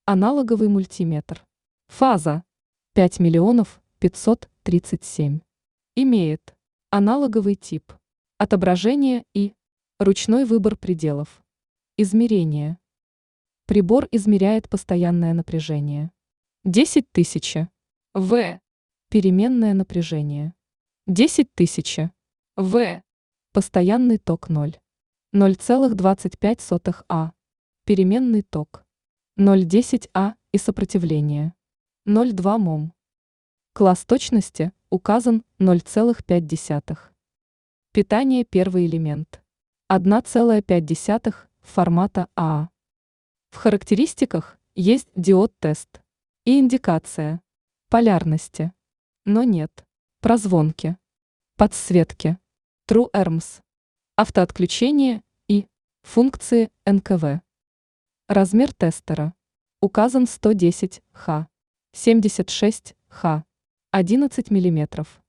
Аналоговый мультиметр. Фаза 5 миллионов 537. Имеет аналоговый тип. Отображение и ручной выбор пределов. Измерение. Прибор измеряет постоянное напряжение. 10 тысяч В. Переменное напряжение. 10 тысяч В. Постоянный ток 0. 0,25 А. Переменный ток. 0,10 А и сопротивление. 0,2 мом. Класс точности указан 0,5. Питание первый элемент. 1,5 формата АА. В характеристиках есть диод-тест и индикация полярности, но нет прозвонки, подсветки, True Erms, автоотключение и функции НКВ. Размер тестера указан 110 Х, 76 Х, 11 мм.